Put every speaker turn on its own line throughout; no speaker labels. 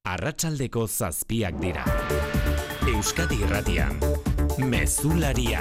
Arratsaldeko 7 dira. Euskadi Irratian, Mezularia.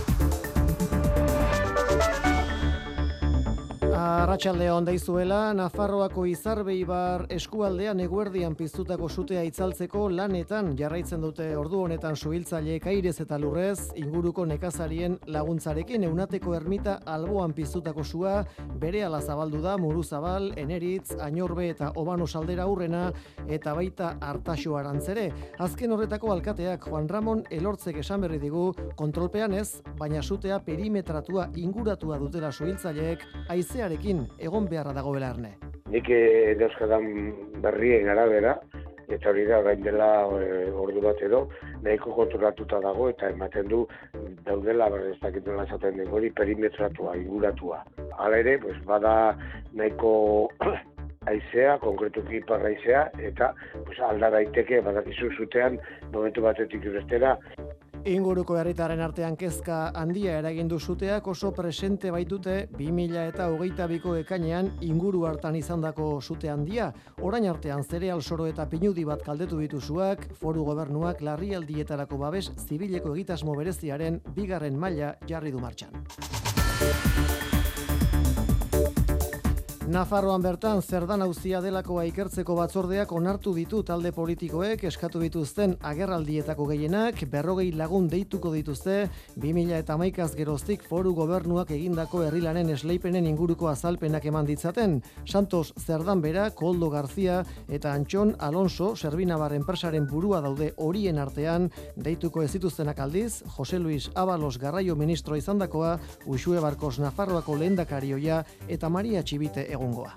Arratsaldeon daizuela, Nafarroako Izarbeibar eskualdean eguerdian piztutako sutea itzaltzeko lanetan jarraitzen dute ordu honetan suhiltzaileek airez eta lurrez inguruko nekazarien laguntzarekin. Eunateko ermita alboan piztutako sua berehala zabaldu da Muruzabal, Eneritz, Añorbe eta Obano Saldera Urrena eta baita Artaxo Arantzere. Azken horretako alkateak Juan Ramon Elortzek esan berri digu kontrolpean ez, baina sutea perimetratua inguratua dutela suhiltzaileek haizearekin egon beharra dagoela erne.
Nik dauzkadan berrien arabera, eta hori da orain dela ordu bat edo, nahiko kontrolatuta dago eta ematen du daudela, ez dakit nola esaten den hori, perimetratua, inguratua. Hala ere, bada nahiko haizea, konkretuki iparra haizea, eta alda daiteke, badakizu zutean, momentu batetik bestera.
Inguruko herritarren artean kezka handia eragin du suteak oso presente baitute 2022ko ekainean inguru hartan izandako sute handia. Orain artean zereal soro eta pinudi bat kaldetu dituzuak, foru gobernuak larrialdietarako babes zibileko egitasmo bereziaren 2. maila jarri du martxan. Nafarroan bertan zerdan auzia delakoa ikertzeko batzordeak onartu ditu talde politikoek eskatu dituzten agerraldietako gehienak 40 lagun deituko dituzte 2011az geroztik foru gobernuak egindako herrilanen esleipenen inguruko azalpenak eman ditzaten. Santos Zerdan Bera, Koldo Garzia eta Antxon Alonso Serbinabar enpresaren burua daude horien artean deituko ez dituztenak aldiz, Jose Luis Ábalos garraio ministro izandakoa, Uxue Barkos Nafarroako lehendakarioia eta Maria Txibite egungoa.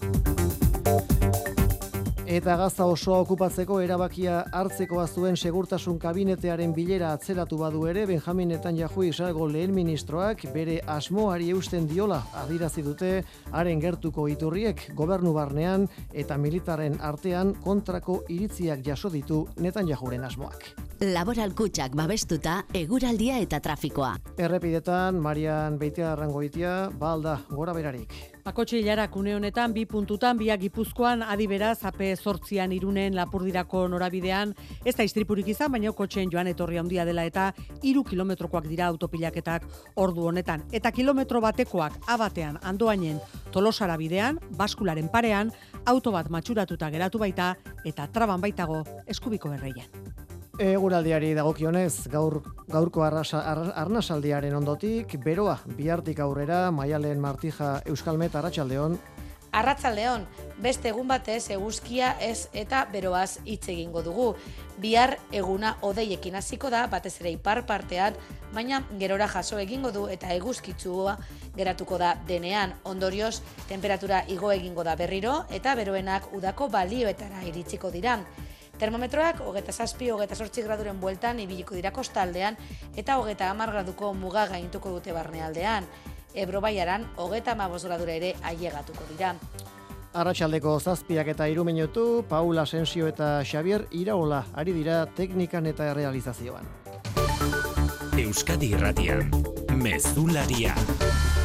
Eta Gaza osoa okupatzeko erabakia hartzekoa zuen segurtasun kabinetearen bilera atzeratu badu ere, Benjamin Netanyahu Israelgo lehen ministroak bere asmoari eusten diola adierazi dute haren gertuko iturriek gobernu barnean eta militarren artean kontrako iritziak jaso ditu Netanyahuren asmoak.
Laboral kutxak babestuta eguraldia eta trafikoa.
Errepidetan, Marian Beitiarrangoitia, balda gora berarik.
Akotxe hilarak une honetan 2 puntutan, biak Gipuzkoan, adiberaz, AP8an Irunen Lapurdirako norabidean, ez da istripurik izan, baina kotxeen joan etorri handia dela eta 3 kilometrokoak dira autopilaketak ordu honetan. Eta kilometro batekoak abatean Andoainen Tolosara bidean, baskularen parean, auto bat matxuratuta geratu baita eta traban baitago Eskubiko Berreian.
Eguraldiari dagokionez, gaurko arnasaldiaren ondotik, beroa bihartik aurrera, Maialen Martija Euskalmet, arratsaldeon.
Arratsaldeon, beste egun batez eguzkia ez eta beroaz hitz egingo dugu. Bihar eguna hodeiekin hasiko da, batez ere ipar partean, baina gerora jaso egingo du eta eguzkitsua geratuko da denean. Ondorioz, temperatura igo egingo da berriro eta beroenak udako balioetara iritsiko dira. Termometroak 27-28 graduren bueltan ibiliko dira kostaldean eta 30 graduko muga gaintuko dute barnealdean. Ebro baiaran 35 gradura ere ailegatuko dira.
Arratsaldeko 7 eta 3 minutu, Paula Asensio eta Xavier Iraola ari dira teknikan eta realizazioan.
Euskadi Irratian, Mezularia.